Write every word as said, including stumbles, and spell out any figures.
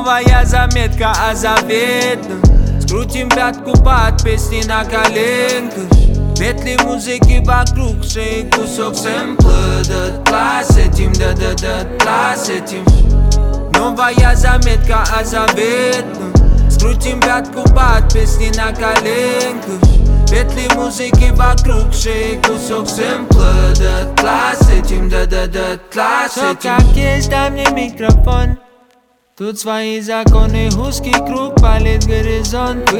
Новая заметка о заветном. Скрутим пятку под песни на коленках. Петли музыки вокруг шеи, кусок сэмпла. Дотла с этим, да-да-да-тла с этим. Новая заметка о заветном. Скрутим пятку под песни на коленках. Петли музыки вокруг шеи, кусок сэмпла. Дотла с этим, да-да-да-тла с этим. Все как есть, дай мне микрофон. Тут свои законы, узкий круг, палит горизонт.